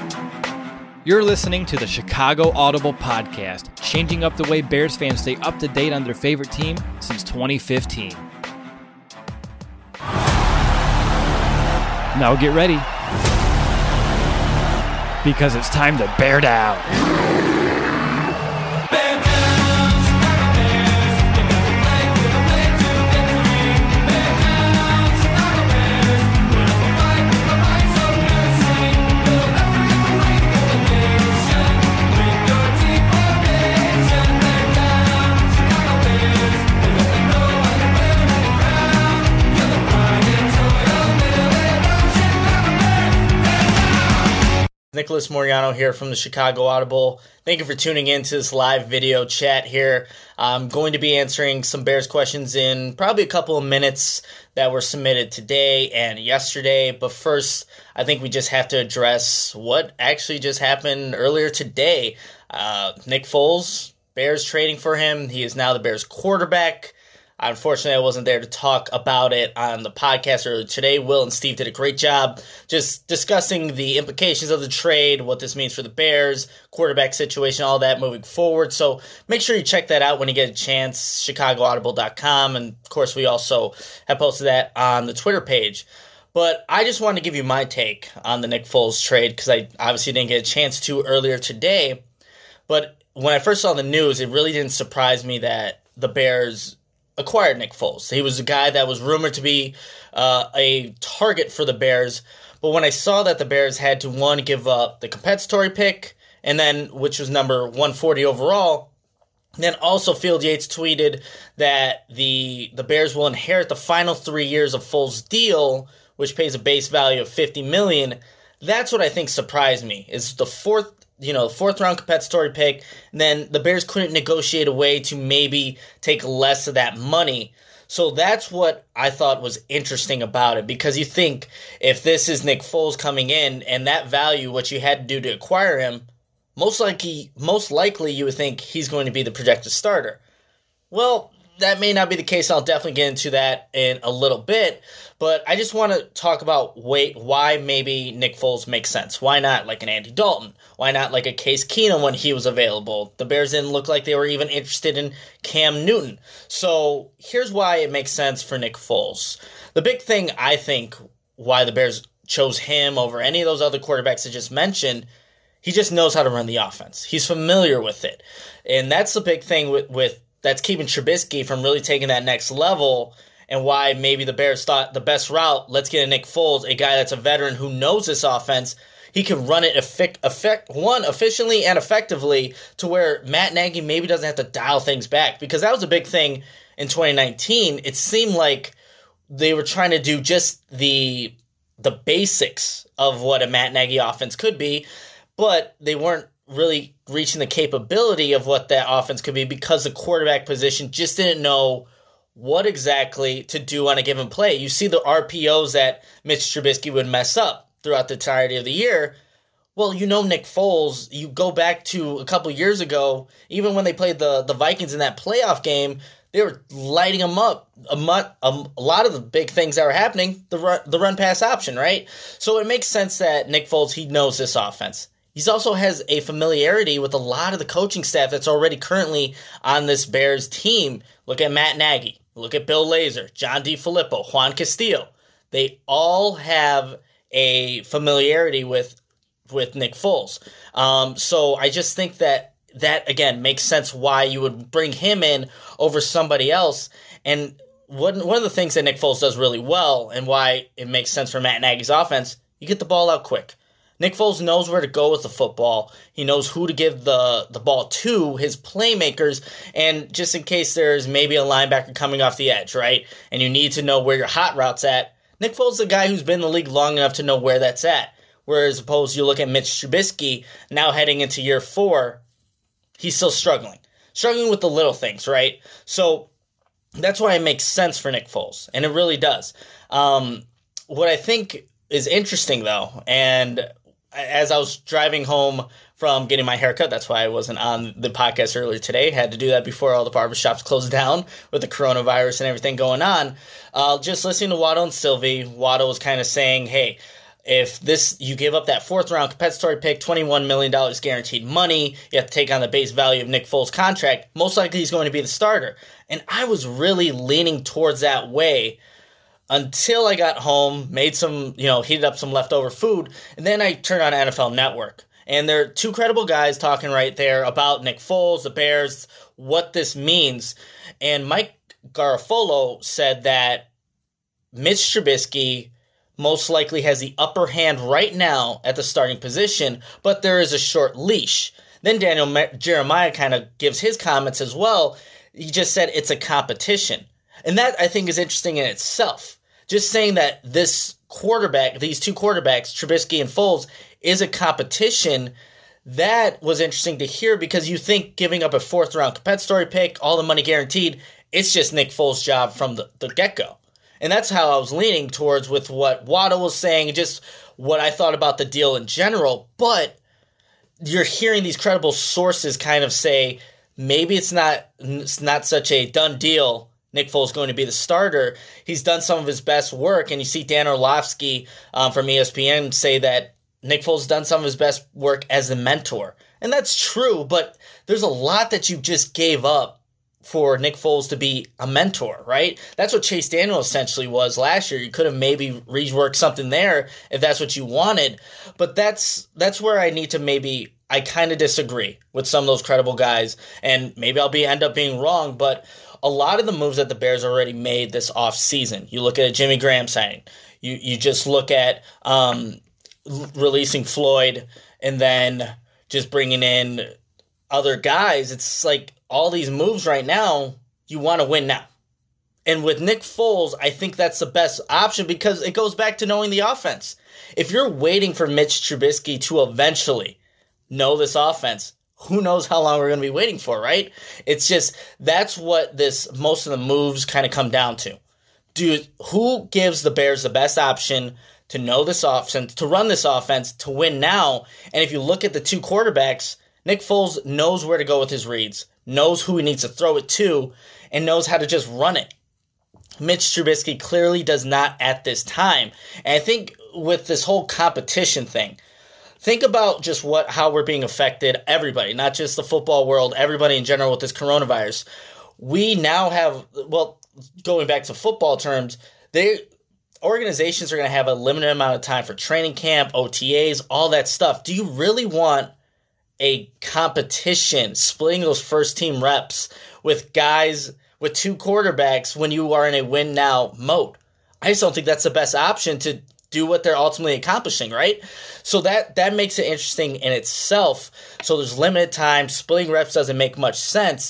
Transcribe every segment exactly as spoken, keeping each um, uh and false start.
You're listening to the Chicago Audible Podcast, changing up the way Bears fans stay up to date on their favorite team since twenty fifteen. Now get ready, because it's time to bear down. Nicholas Moriano here from the Chicago Audible. Thank you for tuning in to this live video chat here. I'm going to be answering some Bears questions in probably a couple of minutes that were submitted today and yesterday. But first, I think we just have to address what actually just happened earlier today. Uh, Nick Foles, Bears trading for him. He is now the Bears quarterback. Unfortunately, I wasn't there to talk about it on the podcast earlier today. Will and Steve did a great job just discussing the implications of the trade, what this means for the Bears, quarterback situation, all that moving forward. So make sure you check that out when you get a chance, chicago audible dot com. And, of course, we also have posted that on the Twitter page. But I just wanted to give you my take on the Nick Foles trade because I obviously didn't get a chance to earlier today. But when I first saw the news, it really didn't surprise me that the Bears acquired Nick Foles. He was a guy that was rumored to be uh, a target for the Bears. But when I saw that the Bears had to, one, give up the compensatory pick, and then, which was number one forty overall, then also Field Yates tweeted that the the Bears will inherit the final three years of Foles' deal, which pays a base value of fifty million dollars. That's what I think surprised me, is the fourth you know, fourth round compensatory pick, and then the Bears couldn't negotiate a way to maybe take less of that money. So that's what I thought was interesting about it, because you think if this is Nick Foles coming in and that value, what you had to do to acquire him, most likely, most likely you would think he's going to be the projected starter. Well, that may not be the case. I'll definitely get into that in a little bit, but I just want to talk about wait, why maybe Nick Foles makes sense. Why not like an Andy Dalton? Why not like a Case Keenum when he was available? The Bears didn't look like they were even interested in Cam Newton. So here's why it makes sense for Nick Foles. The big thing, I think, why the Bears chose him over any of those other quarterbacks I just mentioned, he just knows how to run the offense. He's familiar with it. And that's the big thing with, with that's keeping Trubisky from really taking that next level, and why maybe the Bears thought the best route, let's get a Nick Foles, a guy that's a veteran who knows this offense. He can run it effect, effect, one, efficiently and effectively to where Matt Nagy maybe doesn't have to dial things back, because that was a big thing in twenty nineteen. It seemed like they were trying to do just the the basics of what a Matt Nagy offense could be, but they weren't really reaching the capability of what that offense could be because the quarterback position just didn't know what exactly to do on a given play. You see the R P Os that Mitch Trubisky would mess up throughout the entirety of the year. Well, you know Nick Foles, you go back to a couple years ago, even when they played the, the Vikings in that playoff game, they were lighting them up. A, a, a lot of the big things that were happening, the run, the run-pass option, right? So it makes sense that Nick Foles, he knows this offense. He also has a familiarity with a lot of the coaching staff that's already currently on this Bears team. Look at Matt Nagy. Look at Bill Lazor, John DeFilippo, Juan Castillo. They all have a familiarity with with Nick Foles. Um, so I just think that that, again, makes sense why you would bring him in over somebody else. And one, one of the things that Nick Foles does really well, and why it makes sense for Matt Nagy's offense, you get the ball out quick. Nick Foles knows where to go with the football. He knows who to give the, the ball to, his playmakers, and just in case there's maybe a linebacker coming off the edge, right, and you need to know where your hot route's at, Nick Foles is a guy who's been in the league long enough to know where that's at. Whereas opposed you look at Mitch Trubisky, now heading into year four, he's still struggling. Struggling with the little things, right? So that's why it makes sense for Nick Foles, and it really does. Um, what I think is interesting, though, and as I was driving home from getting my haircut, that's why I wasn't on the podcast earlier today. Had to do that before all the barbershops closed down with the coronavirus and everything going on. Uh, just listening to Waddle and Sylvie, Waddle was kind of saying, hey, if this you give up that fourth round compensatory pick, twenty-one million dollars guaranteed money, you have to take on the base value of Nick Foles' contract, most likely he's going to be the starter. And I was really leaning towards that way until I got home, made some, you know, heated up some leftover food, and then I turned on N F L Network. And there are two credible guys talking right there about Nick Foles, the Bears, what this means. And Mike Garafolo said that Mitch Trubisky most likely has the upper hand right now at the starting position, but there is a short leash. Then Daniel Jeremiah kind of gives his comments as well. He just said it's a competition. And that, I think, is interesting in itself. Just saying that this quarterback, these two quarterbacks, Trubisky and Foles, is a competition, that was interesting to hear, because you think giving up a fourth-round compensatory pick, all the money guaranteed, it's just Nick Foles' job from the, the get-go. And that's how I was leaning towards with what Waddle was saying, just what I thought about the deal in general. But you're hearing these credible sources kind of say maybe it's not it's not such a done deal. Nick Foles going to be the starter. He's done some of his best work, and you see Dan Orlovsky um, from E S P N say that Nick Foles has done some of his best work as a mentor. And that's true, but there's a lot that you just gave up for Nick Foles to be a mentor, right? That's what Chase Daniel essentially was last year. You could have maybe reworked something there if that's what you wanted. But that's that's where I need to maybe, I kind of disagree with some of those credible guys. And maybe I'll be end up being wrong, but a lot of the moves that the Bears already made this offseason, you look at a Jimmy Graham signing, you, you just look at um, releasing Floyd and then just bringing in other guys. It's like, all these moves right now, you want to win now. And with Nick Foles, I think that's the best option, because it goes back to knowing the offense. If you're waiting for Mitch Trubisky to eventually know this offense, who knows how long we're going to be waiting for, right? It's just, that's what this, most of the moves kind of come down to. Do, who gives the Bears the best option to know this offense, to run this offense, to win now? And if you look at the two quarterbacks, Nick Foles knows where to go with his reads, knows who he needs to throw it to, and knows how to just run it. Mitch Trubisky clearly does not at this time. And I think with this whole competition thing, think about just what how we're being affected, everybody, not just the football world, everybody in general with this coronavirus. We now have, well, going back to football terms, they organizations are going to have a limited amount of time for training camp, O T As, all that stuff. Do you really want a competition, splitting those first team reps with guys, with two quarterbacks when you are in a win now mode? I just don't think that's the best option to do what they're ultimately accomplishing, right? So that, that makes it interesting in itself. So there's limited time, splitting reps doesn't make much sense.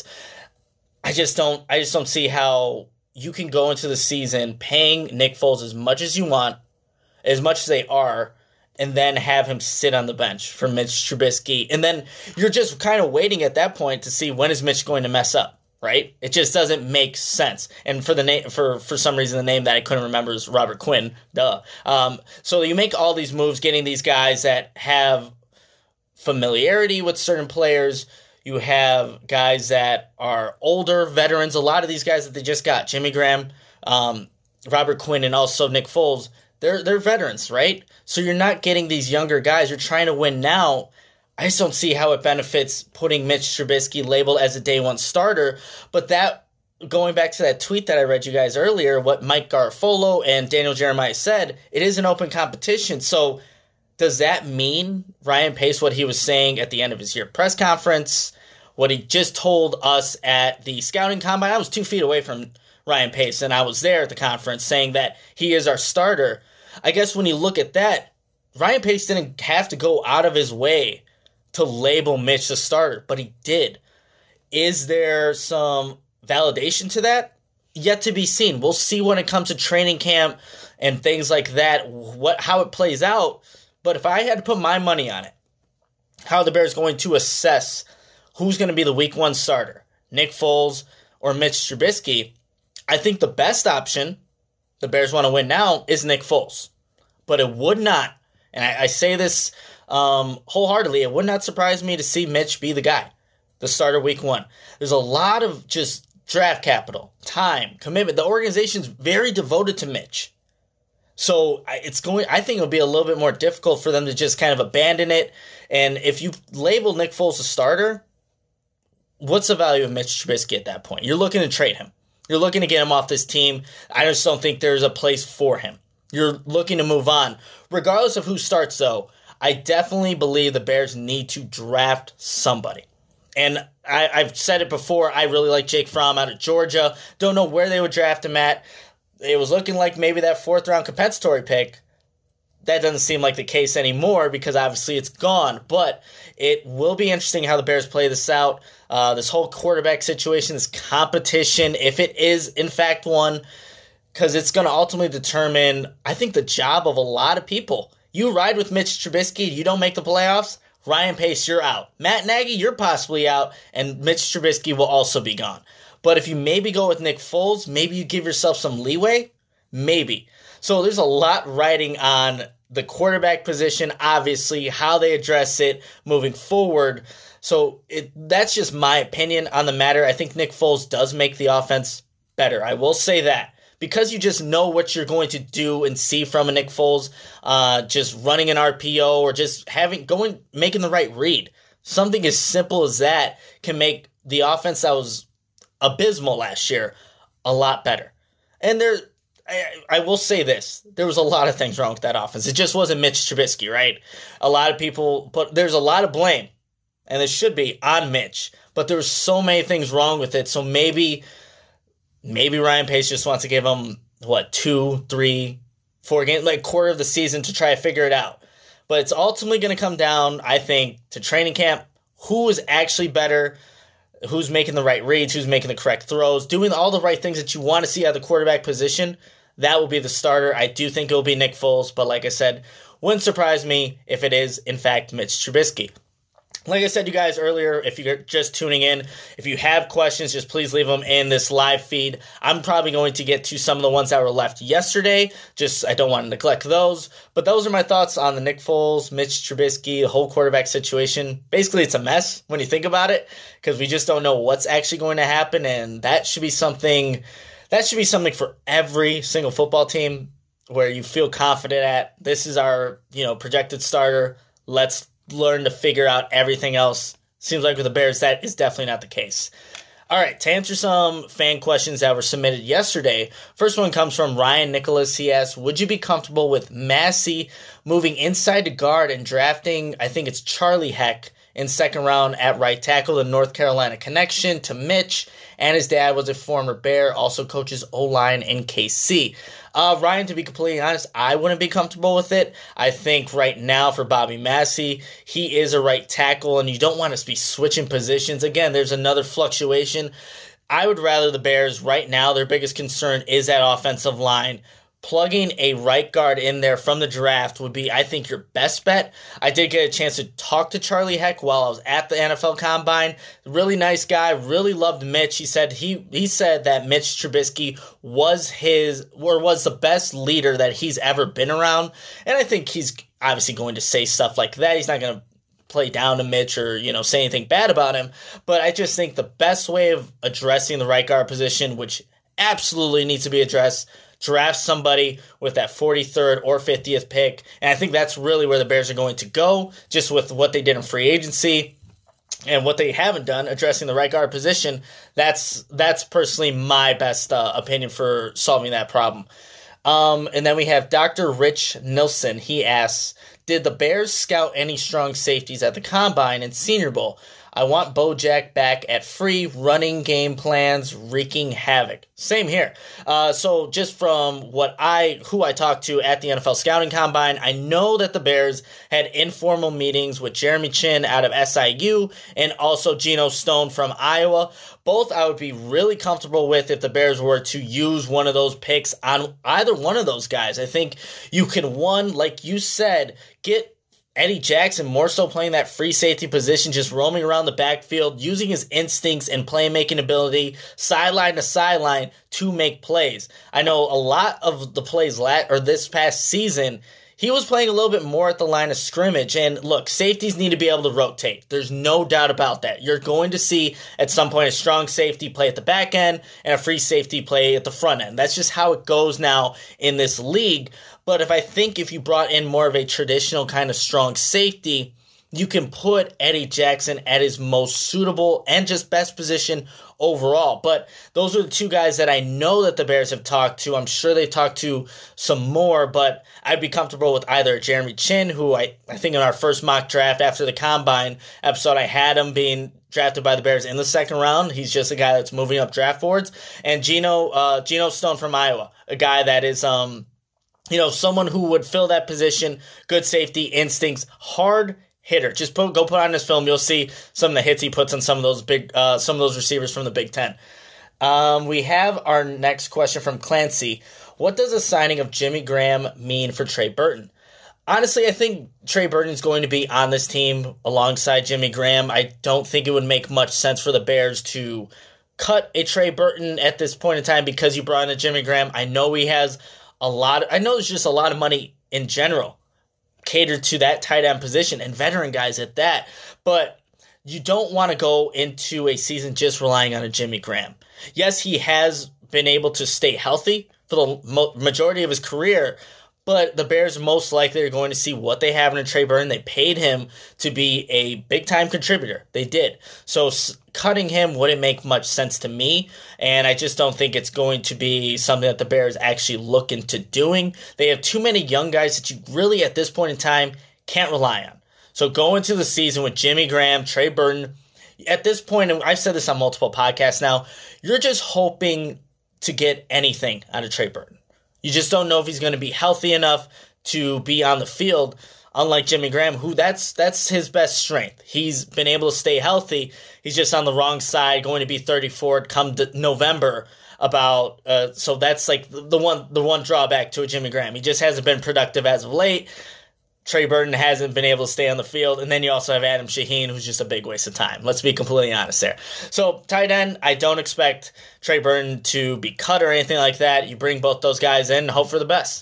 I just don't, I just don't see how you can go into the season paying Nick Foles as much as you want, as much as they are, and then have him sit on the bench for Mitch Trubisky. And then you're just kind of waiting at that point to see when is Mitch going to mess up, right? It just doesn't make sense. And for the name, for, for some reason, the name that I couldn't remember is Robert Quinn. Duh. Um, so you make all these moves, getting these guys that have familiarity with certain players. You have guys that are older veterans. A lot of these guys that they just got, Jimmy Graham, um, Robert Quinn, and also Nick Foles, They're they're veterans, right? So you're not getting these younger guys. You're trying to win now. I just don't see how it benefits putting Mitch Trubisky labeled as a day one starter. But that, going back to that tweet that I read you guys earlier, what Mike Garafolo and Daniel Jeremiah said, it is an open competition. So does that mean Ryan Pace, what he was saying at the end of his year press conference, what he just told us at the scouting combine? I was two feet away from Ryan Pace, and I was there at the conference saying that he is our starter. I guess when you look at that, Ryan Pace didn't have to go out of his way to label Mitch the starter, but he did. Is there some validation to that? Yet to be seen. We'll see when it comes to training camp and things like that, what how it plays out. But if I had to put my money on it, how the Bears going to assess who's going to be the week one starter, Nick Foles or Mitch Trubisky, I think the best option, the Bears want to win now, is Nick Foles. But it would not, and I, I say this um, wholeheartedly, it would not surprise me to see Mitch be the guy, the starter week one. There's a lot of just draft capital, time, commitment. The organization's very devoted to Mitch. So it's going. I think it'll be a little bit more difficult for them to just kind of abandon it. And if you label Nick Foles a starter, what's the value of Mitch Trubisky at that point? You're looking to trade him. You're looking to get him off this team. I just don't think there's a place for him. You're looking to move on. Regardless of who starts, though, I definitely believe the Bears need to draft somebody. And I, I've said it before, I really like Jake Fromm out of Georgia. Don't know where they would draft him at. It was looking like maybe that fourth-round compensatory pick. That doesn't seem like the case anymore because obviously it's gone. But it will be interesting how the Bears play this out. Uh, this whole quarterback situation, this competition, if it is in fact one, because it's going to ultimately determine, I think, the job of a lot of people. You ride with Mitch Trubisky, you don't make the playoffs, Ryan Pace, you're out. Matt Nagy, you're possibly out, and Mitch Trubisky will also be gone. But if you maybe go with Nick Foles, maybe you give yourself some leeway, maybe. So there's a lot riding on the quarterback position, obviously, how they address it moving forward. So it, that's just my opinion on the matter. I think Nick Foles does make the offense better. I will say that. Because you just know what you're going to do and see from a Nick Foles, uh, just running an R P O or just having going making the right read. Something as simple as that can make the offense that was abysmal last year a lot better. And there, I, I will say this: there was a lot of things wrong with that offense. It just wasn't Mitch Trubisky, right? A lot of people, but there's a lot of blame, and there should be on Mitch. But there were so many things wrong with it. So maybe. Maybe Ryan Pace just wants to give him, what, two, three, four games, like quarter of the season to try to figure it out. But it's ultimately going to come down, I think, to training camp. Who is actually better? Who's making the right reads? Who's making the correct throws? Doing all the right things that you want to see at the quarterback position. That will be the starter. I do think it will be Nick Foles. But like I said, wouldn't surprise me if it is, in fact, Mitch Trubisky. Like I said, you guys earlier, if you're just tuning in, if you have questions, just please leave them in this live feed. I'm probably going to get to some of the ones that were left yesterday. Just, I don't want to neglect those. But those are my thoughts on the Nick Foles, Mitch Trubisky, the whole quarterback situation. Basically, it's a mess when you think about it, because we just don't know what's actually going to happen. And that should be something, that should be something for every single football team where you feel confident at. This is our, you know, projected starter. Let's learn to figure out everything else. Seems like with the Bears, that is definitely not the case. All right, to answer some fan questions that were submitted yesterday, first one comes from Ryan Nicholas. He asks, would you be comfortable with Massey moving inside to guard and drafting, I think it's Charlie Heck, in second round at right tackle, the North Carolina connection to Mitch, and his dad was a former Bear, also coaches O-line in K C. Uh, Ryan, to be completely honest, I wouldn't be comfortable with it. I think right now for Bobby Massey, he is a right tackle, and you don't want to be switching positions. Again, there's another fluctuation. I would rather the Bears right now, their biggest concern is that offensive line. Plugging a right guard in there from the draft would be, I think, your best bet. I did get a chance to talk to Charlie Heck while I was at the N F L Combine. Really nice guy. Really loved Mitch. He said he he said that Mitch Trubisky was his or was the best leader that he's ever been around. And I think he's obviously going to say stuff like that. He's not going to play down to Mitch or, you know, say anything bad about him. But I just think the best way of addressing the right guard position, which absolutely needs to be addressed, draft somebody with that forty-third or fiftieth pick. And I think that's really where the Bears are going to go, just with what they did in free agency and what they haven't done, addressing the right guard position. That's that's personally my best uh, opinion for solving that problem. Um, and then we have Doctor Rich Nilsson. He asks, did the Bears scout any strong safeties at the Combine and Senior Bowl? I want Bojack back at free running game plans, wreaking havoc. Same here. Uh, so just from what I, who I talked to at the N F L Scouting Combine, I know that the Bears had informal meetings with Jeremy Chin out of S I U and also Geno Stone from Iowa. Both I would be really comfortable with if the Bears were to use one of those picks on either one of those guys. I think you can, one, like you said, get Eddie Jackson more so playing that free safety position, just roaming around the backfield, using his instincts and playmaking ability, sideline to sideline, to make plays. I know a lot of the plays lat- or this past season, he was playing a little bit more at the line of scrimmage. And look, safeties need to be able to rotate. There's no doubt about that. You're going to see at some point a strong safety play at the back end and a free safety play at the front end. That's just how it goes now in this league. But if I think if you brought in more of a traditional kind of strong safety, you can put Eddie Jackson at his most suitable and just best position overall. But those are the two guys that I know that the Bears have talked to. I'm sure they've talked to some more, but I'd be comfortable with either Jeremy Chinn, who I, I think in our first mock draft after the Combine episode, I had him being drafted by the Bears in the second round. He's just a guy that's moving up draft boards. And Geno, uh, Geno Stone from Iowa, a guy that is, um, you know, someone who would fill that position, good safety instincts, hard hitter. Just put, go put on this film. You'll see some of the hits he puts on some of those big, uh, some of those receivers from the Big Ten. Um, we have our next question from Clancy. What does the signing of Jimmy Graham mean for Trey Burton? Honestly, I think Trey Burton is going to be on this team alongside Jimmy Graham. I don't think it would make much sense for the Bears to cut a Trey Burton at this point in time because you brought in a Jimmy Graham. I know he has a lot. Of, I know there's just a lot of money in general catered to that tight end position and veteran guys at that. But you don't want to go into a season just relying on a Jimmy Graham. Yes, he has been able to stay healthy for the mo- majority of his career, but the Bears most likely are going to see what they have in a Trey Burton. They paid him to be a big-time contributor. They did. So s- cutting him wouldn't make much sense to me, and I just don't think it's going to be something that the Bears actually look into doing. They have too many young guys that you really, at this point in time, can't rely on. So go into the season with Jimmy Graham, Trey Burton. At this point, and I've said this on multiple podcasts now, you're just hoping to get anything out of Trey Burton. You just don't know if he's going to be healthy enough to be on the field, unlike Jimmy Graham, who that's that's his best strength. He's been able to stay healthy. He's just on the wrong side, going to be thirty-four come November. About uh, so that's like the one the one drawback to a Jimmy Graham. He just hasn't been productive as of late. Trey Burton hasn't been able to stay on the field. And then you also have Adam Shaheen, who's just a big waste of time. Let's be completely honest there. So tight end, I don't expect Trey Burton to be cut or anything like that. You bring both those guys in and hope for the best.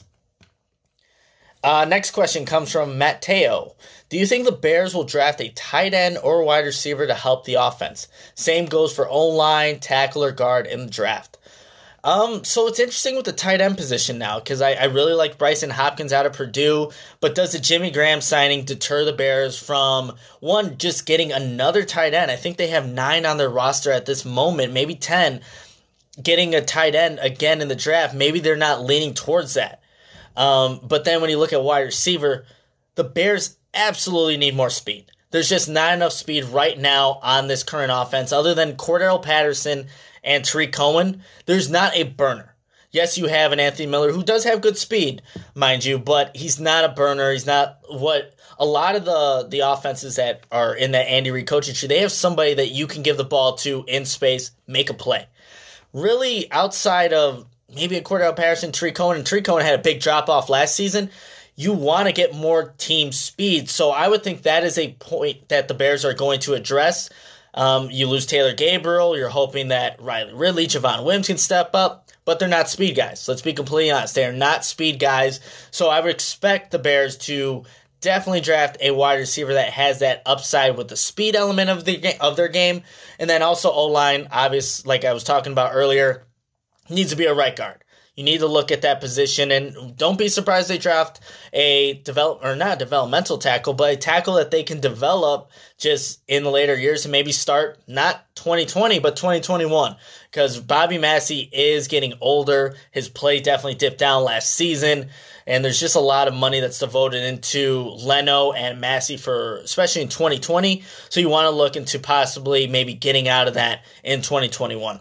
Uh, next question comes from Matteo. Do you think the Bears will draft a tight end or wide receiver to help the offense? Same goes for O-line, tackle, or guard in the draft. Um, so it's interesting with the tight end position now because I, I really like Bryson Hopkins out of Purdue, but does the Jimmy Graham signing deter the Bears from, one, just getting another tight end? I think they have nine on their roster at this moment, maybe ten, getting a tight end again in the draft. Maybe they're not leaning towards that. Um, but then when you look at wide receiver, the Bears absolutely need more speed. There's just not enough speed right now on this current offense other than Cordell Patterson and Tariq Cohen. There's not a burner. Yes, you have an Anthony Miller who does have good speed, mind you, but he's not a burner. He's not what a lot of the, the offenses that are in that Andy Reid coaching tree, they have somebody that you can give the ball to in space, make a play. Really, outside of maybe a Cordell Patterson, Tariq Cohen, and Tariq Cohen had a big drop-off last season, you want to get more team speed. So I would think that is a point that the Bears are going to address. Um, you lose Taylor Gabriel. You're hoping that Riley Ridley, Javon Wims can step up, but they're not speed guys. Let's be completely honest. They are not speed guys. So I would expect the Bears to definitely draft a wide receiver that has that upside with the speed element of the of their game. And then also O-line, obvious, like I was talking about earlier, needs to be a right guard. You need to look at that position, and don't be surprised they draft a develop or not a developmental tackle, but a tackle that they can develop just in the later years and maybe start not twenty twenty, but twenty twenty-one. Because Bobby Massey is getting older. His play definitely dipped down last season, and there's just a lot of money that's devoted into Leno and Massey for, especially in twenty twenty. So you want to look into possibly maybe getting out of that in twenty twenty-one.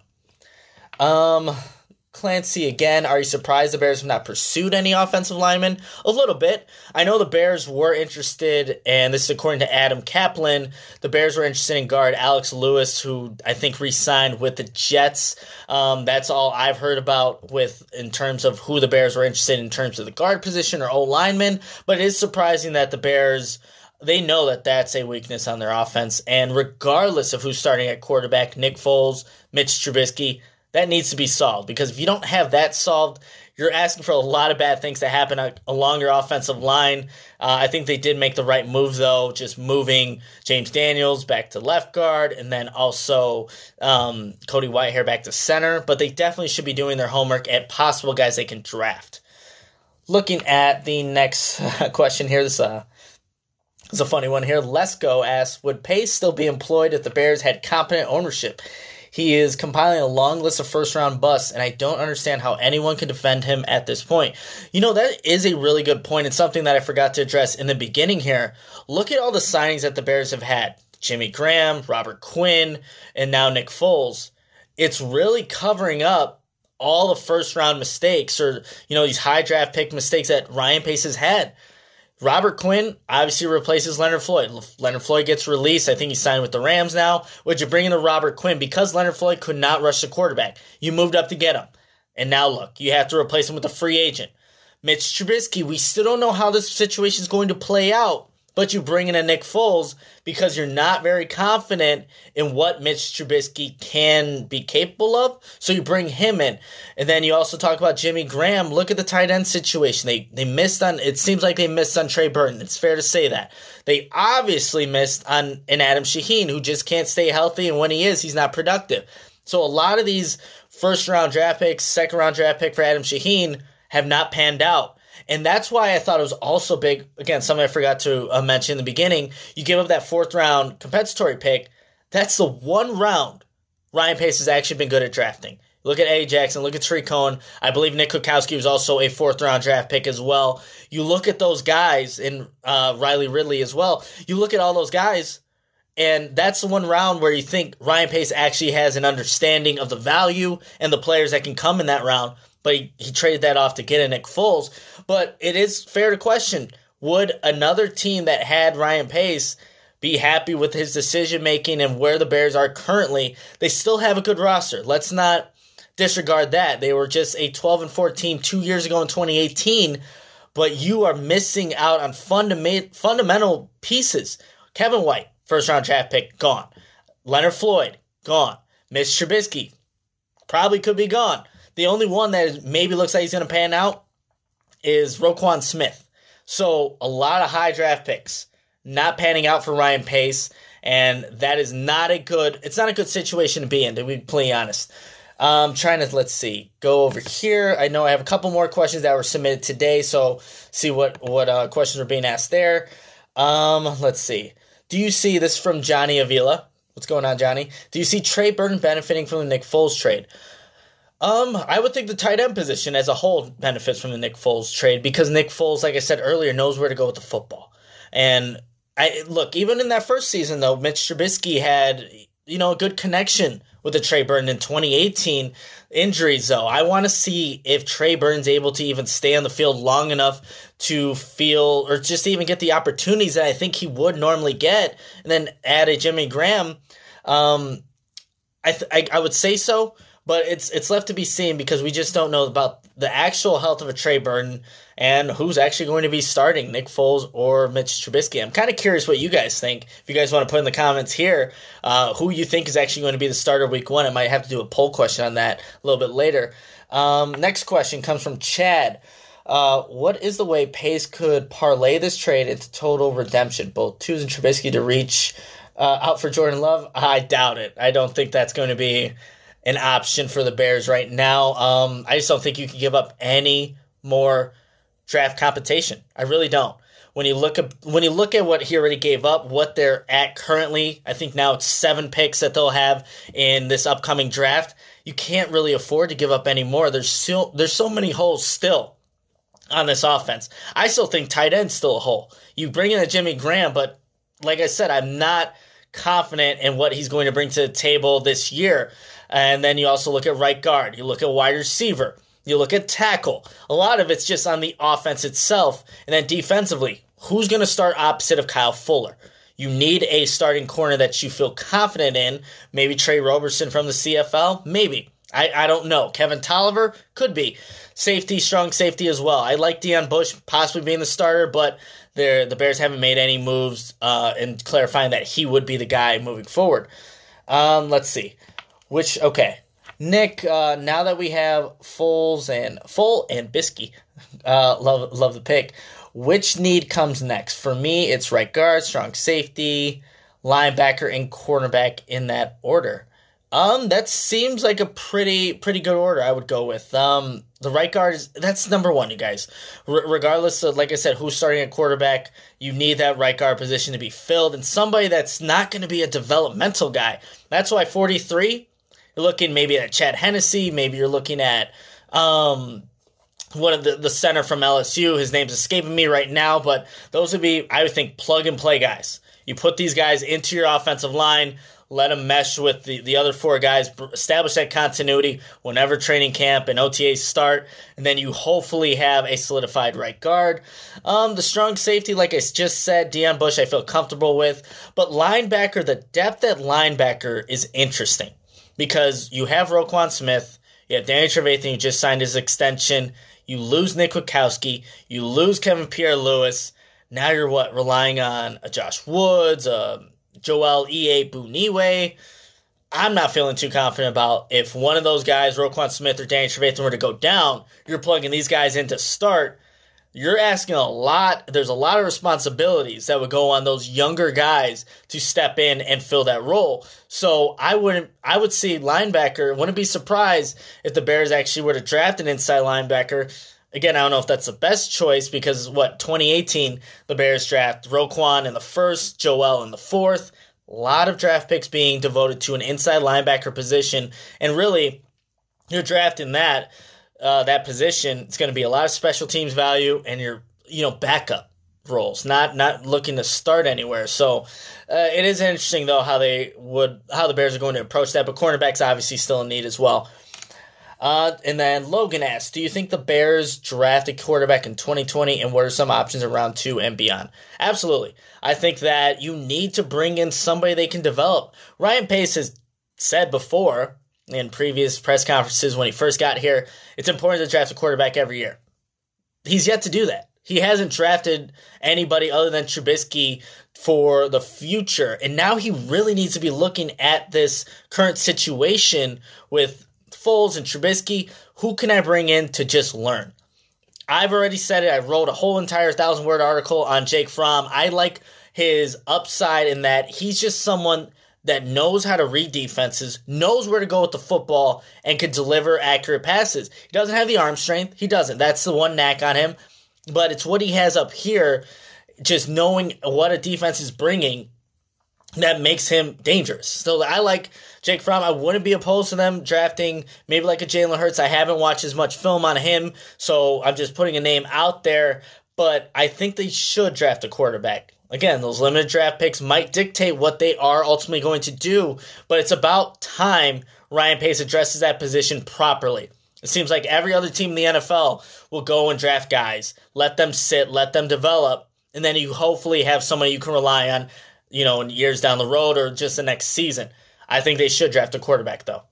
Um. Clancy again, are you surprised the Bears have not pursued any offensive linemen? A little bit. I know the Bears were interested, and this is according to Adam Kaplan, the Bears were interested in guard Alex Lewis, who I think re-signed with the Jets. Um, that's all I've heard about with in terms of who the Bears were interested in in terms of the guard position or O-lineman, but it is surprising that the Bears, they know that that's a weakness on their offense, and regardless of who's starting at quarterback, Nick Foles, Mitch Trubisky, that needs to be solved, because if you don't have that solved, you're asking for a lot of bad things to happen along your offensive line. Uh, I think they did make the right move, though, just moving James Daniels back to left guard and then also um, Cody Whitehair back to center. But they definitely should be doing their homework at possible guys they can draft. looking at the next question here, this uh, is a funny one here. Lesko asks, would Pace still be employed if the Bears had competent ownership? He is compiling a long list of first-round busts, and I don't understand how anyone can defend him at this point. You know, that is a really good point. It's something that I forgot to address in the beginning here. Look at all the signings that the Bears have had. Jimmy Graham, Robert Quinn, and now Nick Foles. It's really covering up all the first-round mistakes or, you know, these high draft pick mistakes that Ryan Pace has had. Robert Quinn obviously replaces Leonard Floyd. Leonard Floyd gets released. I think he's signed with the Rams now. Would you bring in the Robert Quinn? Because Leonard Floyd could not rush the quarterback. You moved up to get him. And now look, you have to replace him with a free agent. Mitch Trubisky, we still don't know how this situation is going to play out. But you bring in a Nick Foles because you're not very confident in what Mitch Trubisky can be capable of. So you bring him in. And then you also talk about Jimmy Graham. Look at the tight end situation. They they missed on, it seems like they missed on Trey Burton. It's fair to say that. They obviously missed on an Adam Shaheen who just can't stay healthy. And when he is, he's not productive. So a lot of these first round draft picks, second round draft pick for Adam Shaheen have not panned out. And that's why I thought it was also big. Again, something I forgot to uh, mention in the beginning. You give up that fourth round compensatory pick. That's the one round Ryan Pace has actually been good at drafting. Look at Eddie Jackson. Look at Tariq Cohen. I believe Nick Kwiatkowski was also a fourth round draft pick as well. You look at those guys, and uh, Riley Ridley as well. You look at all those guys, and that's the one round where you think Ryan Pace actually has an understanding of the value and the players that can come in that round. But he, he traded that off to get a Nick Foles. But it is fair to question, would another team that had Ryan Pace be happy with his decision-making and where the Bears are currently? They still have a good roster. Let's not disregard that. They were just a twelve and fourteen two years ago in twenty eighteen, but you are missing out on fundament, fundamental pieces. Kevin White, first-round draft pick, gone. Leonard Floyd, gone. Mitch Trubisky, probably could be gone. The only one that maybe looks like he's going to pan out is Roquan Smith. So a lot of high draft picks not panning out for Ryan Pace, and that is not a good. It's not a good situation to be in, to be completely honest. Um, trying to let's see, go over here. I know I have a couple more questions that were submitted today, so see what what uh, questions are being asked there. Um, let's see. Do you see this from Johnny Avila? What's going on, Johnny? Do you see Trey Burton benefiting from the Nick Foles trade? Um, I would think the tight end position as a whole benefits from the Nick Foles trade because Nick Foles, like I said earlier, knows where to go with the football. And I look, even in that first season, though, Mitch Trubisky had, you know, a good connection with the Trey Burton in twenty eighteen. Injuries, though, I want to see if Trey Burton's able to even stay on the field long enough to feel or just even get the opportunities that I think he would normally get. And then add a Jimmy Graham. Um, I, th- I I would say so. But it's it's left to be seen because we just don't know about the actual health of a Trey Burton and who's actually going to be starting, Nick Foles or Mitch Trubisky. I'm kind of curious what you guys think. If you guys want to put in the comments here uh, who you think is actually going to be the starter week one. I might have to do a poll question on that a little bit later. Um, next question comes from Chad. Uh, what is the way Pace could parlay this trade into total redemption? Both Twos and Trubisky to reach uh, out for Jordan Love? I doubt it. I don't think that's going to be an option for the Bears right now. Um, I just don't think you can give up any more draft competition. I really don't. When you look at when you look at what he already gave up, what they're at currently, I think now it's seven picks that they'll have in this upcoming draft. You can't really afford to give up any more. There's still there's so many holes still on this offense. I still think tight end's still a hole. You bring in a Jimmy Graham, but like I said, I'm not confident in what he's going to bring to the table this year. And then you also look at right guard. You look at wide receiver. You look at tackle. A lot of it's just on the offense itself. And then defensively, who's going to start opposite of Kyle Fuller? You need a starting corner that you feel confident in. Maybe Trey Roberson from the C F L? Maybe. I, I don't know. Kevin Tolliver? Could be. Safety, strong safety as well. I like Deion Bush possibly being the starter, but the Bears haven't made any moves uh, in clarifying that he would be the guy moving forward. Um, let's see. Which, okay. Nick, uh, now that we have Foles and Full and Bisky, uh, love love the pick, which need comes next? For me, it's right guard, strong safety, linebacker, and cornerback in that order. Um, that seems like a pretty pretty good order I would go with. Um, the right guard is that's number one, you guys. R- regardless of, like I said, who's starting at quarterback, you need that right guard position to be filled, and somebody that's not going to be a developmental guy. That's why forty-three, you're looking maybe at Chad Hennessy, maybe you're looking at um one of the, the center from L S U. His name's escaping me right now, but those would be, I would think, plug and play guys. You put these guys into your offensive line, let them mesh with the, the other four guys, establish that continuity whenever training camp and O T As start, and then you hopefully have a solidified right guard. Um, the strong safety, like I just said, Deon Bush, I feel comfortable with. But linebacker, the depth at linebacker is interesting because you have Roquan Smith, you have Danny Trevathan, who just signed his extension, you lose Nick Witkowski, you lose Kevin Pierre-Louis. Now you're what? Relying on a Josh Woods, a Joel Iyiegbuniwe. I'm not feeling too confident about if one of those guys, Roquan Smith or Danny Trevathan, were to go down, you're plugging these guys in to start. You're asking a lot. There's a lot of responsibilities that would go on those younger guys to step in and fill that role. So I wouldn't. I would see linebacker. Wouldn't be surprised if the Bears actually were to draft an inside linebacker. Again, I don't know if that's the best choice because, what, twenty eighteen, the Bears draft Roquan in the first, Joel in the fourth. A lot of draft picks being devoted to an inside linebacker position. And really, you're drafting that uh, that position. It's going to be a lot of special teams value and your you know backup roles, not not looking to start anywhere. So uh, it is interesting, though, how they would how the Bears are going to approach that. But cornerback's obviously still in need as well. Uh, and then Logan asks, do you think the Bears draft a quarterback in twenty twenty, and what are some options in round two and beyond? Absolutely. I think that you need to bring in somebody they can develop. Ryan Pace has said before in previous press conferences when he first got here, it's important to draft a quarterback every year. He's yet to do that. He hasn't drafted anybody other than Trubisky for the future, and now he really needs to be looking at this current situation with Foles and Trubisky. Who can I bring in to just learn? I've already said it. I wrote a whole entire thousand-word article on Jake Fromm. I like his upside in that he's just someone that knows how to read defenses, knows where to go with the football, and can deliver accurate passes. He doesn't have the arm strength. He doesn't. That's the one knack on him. But it's what he has up here, just knowing what a defense is bringing, that makes him dangerous. So I like Jake Fromm. I wouldn't be opposed to them drafting maybe like a Jalen Hurts. I haven't watched as much film on him, so I'm just putting a name out there. But I think they should draft a quarterback. Again, those limited draft picks might dictate what they are ultimately going to do, but it's about time Ryan Pace addresses that position properly. It seems like every other team in the N F L will go and draft guys, let them sit, let them develop, and then you hopefully have somebody you can rely on, you know, in years down the road or just the next season. I think they should draft a quarterback, though.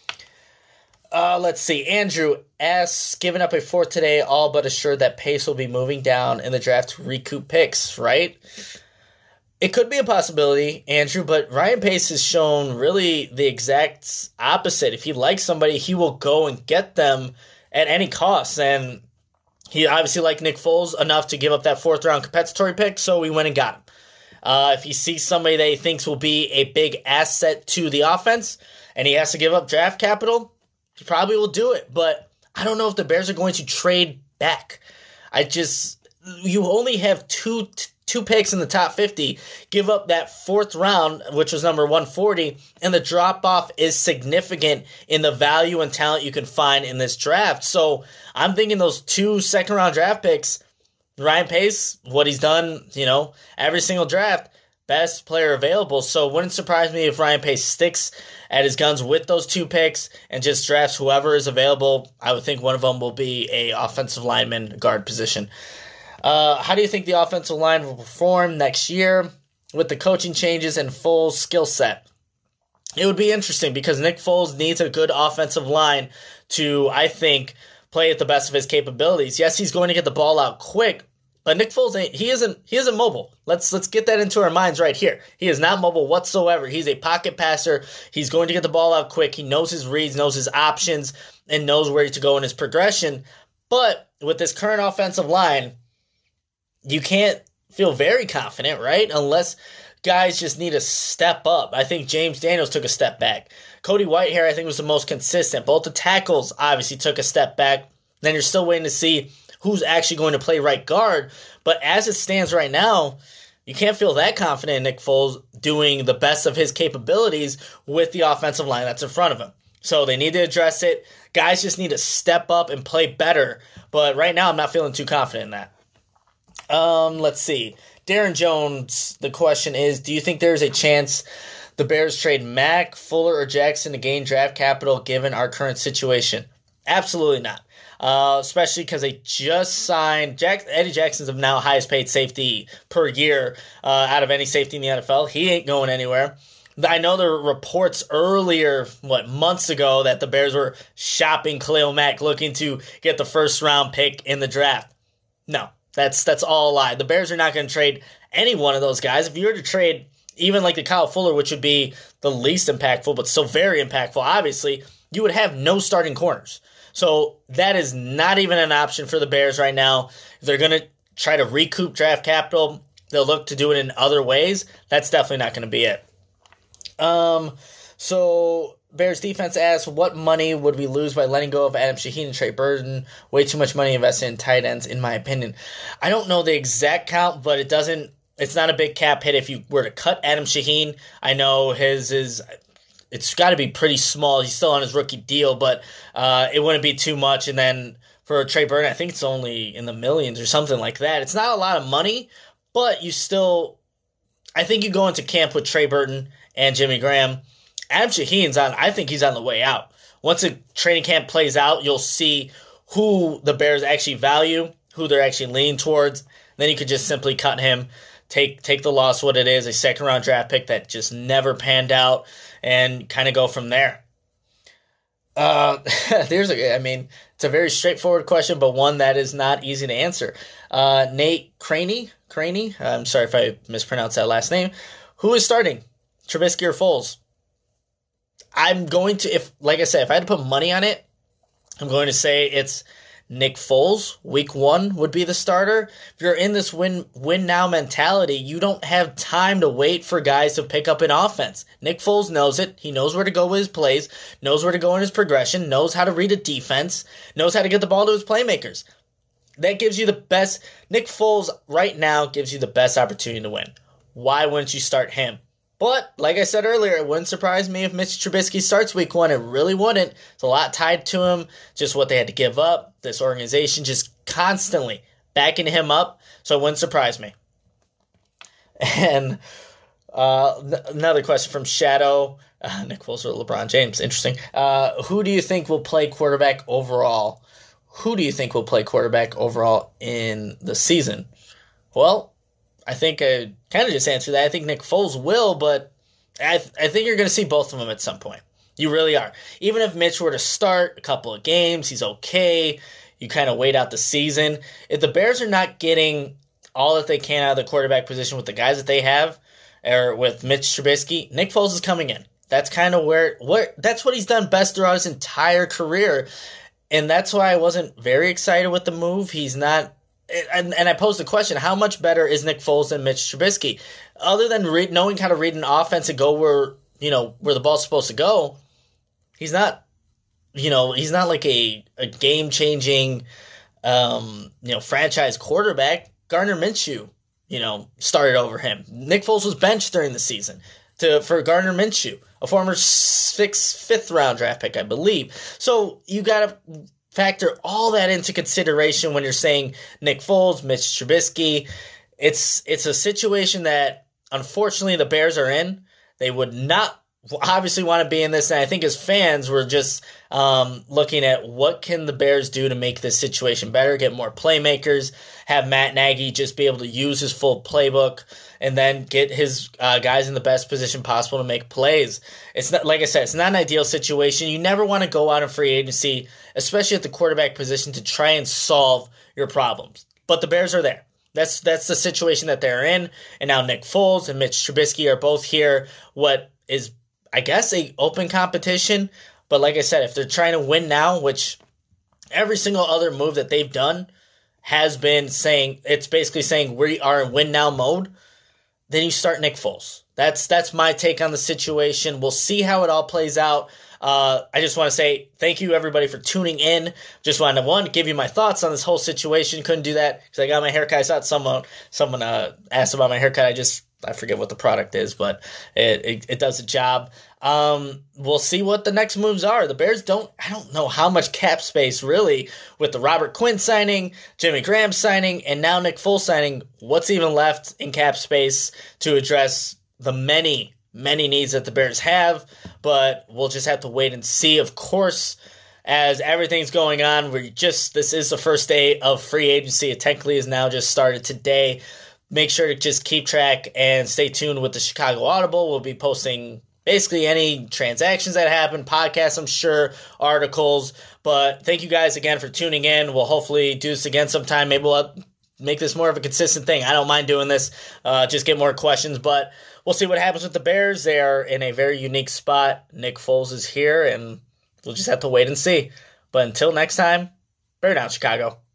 Uh, let's see. Andrew asks, giving up a fourth today, all but assured that Pace will be moving down in the draft to recoup picks, right? It could be a possibility, Andrew, but Ryan Pace has shown really the exact opposite. If he likes somebody, he will go and get them at any cost. And he obviously liked Nick Foles enough to give up that fourth-round compensatory pick, so we went and got him. Uh, if he sees somebody that he thinks will be a big asset to the offense and he has to give up draft capital, he probably will do it. But I don't know if the Bears are going to trade back. I just, you only have two two picks in the top fifty, give up that fourth round, which was number one forty, and the drop-off is significant in the value and talent you can find in this draft. So I'm thinking those two second-round draft picks, Ryan Pace, what he's done, you know, every single draft, best player available. So it wouldn't surprise me if Ryan Pace sticks at his guns with those two picks and just drafts whoever is available. I would think one of them will be a offensive lineman guard position. Uh, how do you think the offensive line will perform next year with the coaching changes and full skill set? It would be interesting because Nick Foles needs a good offensive line to, I think, play at the best of his capabilities. Yes, he's going to get the ball out quick, but Nick Foles, ain't, he isn't he isn't mobile. Let's let's get that into our minds right here. He is not mobile whatsoever. He's a pocket passer. He's going to get the ball out quick. He knows his reads, knows his options, and knows where to go in his progression. But with this current offensive line, you can't feel very confident, right? Unless guys just need to step up. I think James Daniels took a step back. Cody Whitehair, I think, was the most consistent. Both the tackles obviously took a step back. Then you're still waiting to see who's actually going to play right guard. But as it stands right now, you can't feel that confident in Nick Foles doing the best of his capabilities with the offensive line that's in front of him. So they need to address it. Guys just need to step up and play better. But right now, I'm not feeling too confident in that. Um, let's see. Darren Jones, the question is, do you think there's a chance the Bears trade Mack, Fuller, or Jackson to gain draft capital given our current situation? Absolutely not. Uh, especially because they just signed Jack, Eddie Jackson's now highest paid safety per year uh, out of any safety in the N F L. He ain't going anywhere. I know there were reports earlier, what, months ago, that the Bears were shopping Khalil Mack, looking to get the first round pick in the draft. No, that's that's all a lie. The Bears are not going to trade any one of those guys. If you were to trade even like the Kyle Fuller, which would be the least impactful, but still very impactful, obviously, you would have no starting corners. So that is not even an option for the Bears right now. If they're going to try to recoup draft capital, they'll look to do it in other ways. That's definitely not going to be it. Um, so Bears defense asks, what money would we lose by letting go of Adam Shaheen and Trey Burton? Way too much money invested in tight ends, in my opinion. I don't know the exact count, but it doesn't. It's not a big cap hit if you were to cut Adam Shaheen. I know his is. It's got to be pretty small. He's still on his rookie deal, but uh, it wouldn't be too much. And then for Trey Burton, I think it's only in the millions or something like that. It's not a lot of money, but you still, I think you go into camp with Trey Burton and Jimmy Graham. Adam Shaheen's on, I think he's on the way out. Once a training camp plays out, you'll see who the Bears actually value, who they're actually leaning towards. Then you could just simply cut him, take take the loss what it is, a second-round draft pick that just never panned out, and kind of go from there. Uh, there's a, I mean, it's a very straightforward question, but one that is not easy to answer. Uh, Nate Craney, Craney, I'm sorry if I mispronounced that last name. Who is starting, Trubisky or Foles? I'm going to, if like I said, if I had to put money on it, I'm going to say it's Nick Foles. Week one would be the starter. If you're in this win win now mentality, you don't have time to wait for guys to pick up an offense. Nick Foles knows it. He knows where to go with his plays, knows where to go in his progression, knows how to read a defense, knows how to get the ball to his playmakers. That gives you the best. Nick Foles right now gives you the best opportunity to win. Why wouldn't you start him? But, like I said earlier, it wouldn't surprise me if Mitch Trubisky starts week one. It really wouldn't. It's a lot tied to him, just what they had to give up. This organization just constantly backing him up, so it wouldn't surprise me. And uh, th- another question from Shadow. Uh, Nick Foles or LeBron James. Interesting. Uh, who do you think will play quarterback overall? Who do you think will play quarterback overall in the season? Well, I think I kind of just answered that. I think Nick Foles will, but I, th- I think you're going to see both of them at some point. You really are. Even if Mitch were to start a couple of games, he's okay. You kind of wait out the season. If the Bears are not getting all that they can out of the quarterback position with the guys that they have, or with Mitch Trubisky, Nick Foles is coming in. That's kind of where, where that's what he's done best throughout his entire career. And that's why I wasn't very excited with the move. He's not. And, and I posed the question, how much better is Nick Foles than Mitch Trubisky? Other than re- knowing how to read an offense and go where, you know, where the ball's supposed to go, he's not, you know, he's not like a, a game-changing, um, you know, franchise quarterback. Gardner Minshew, you know, started over him. Nick Foles was benched during the season to for Gardner Minshew, a former sixth, fifth-round draft pick, I believe. So you got to factor all that into consideration when you're saying Nick Foles, Mitch Trubisky. It's it's a situation that, unfortunately, the Bears are in. They would not obviously want to be in this, and I think as fans, we're just um, looking at what can the Bears do to make this situation better, get more playmakers, have Matt Nagy just be able to use his full playbook, and then get his uh, guys in the best position possible to make plays. It's not, like I said, it's not an ideal situation. You never want to go out in free agency, especially at the quarterback position, to try and solve your problems. But the Bears are there. That's that's the situation that they're in. And now Nick Foles and Mitch Trubisky are both here. What is, I guess, a open competition. But like I said, if they're trying to win now, which every single other move that they've done has been saying, it's basically saying we are in win now mode. then you start Nick Foles. That's that's my take on the situation. We'll see how it all plays out. Uh, I just want to say thank you, everybody, for tuning in. Just wanted to, one, give you my thoughts on this whole situation. Couldn't do that because I got my haircut. I thought someone someone uh, asked about my haircut. I just I forget what the product is, but it it, it does the job. Um, we'll see what the next moves are. The Bears don't I don't know how much cap space really with the Robert Quinn signing, Jimmy Graham signing, and now Nick Foles signing. What's even left in cap space to address the many many needs that the Bears have? But we'll just have to wait and see. Of course, as everything's going on, we're just this is the first day of free agency. It technically is now just started today. Make sure to just keep track and stay tuned with the Chicago Audible. We'll be posting basically any transactions that happen, podcasts, I'm sure, articles. But thank you guys again for tuning in. We'll hopefully do this again sometime. Maybe we'll make this more of a consistent thing. I don't mind doing this. Uh, just get more questions. But we'll see what happens with the Bears. They are in a very unique spot. Nick Foles is here, and we'll just have to wait and see. But until next time, bear down, Chicago.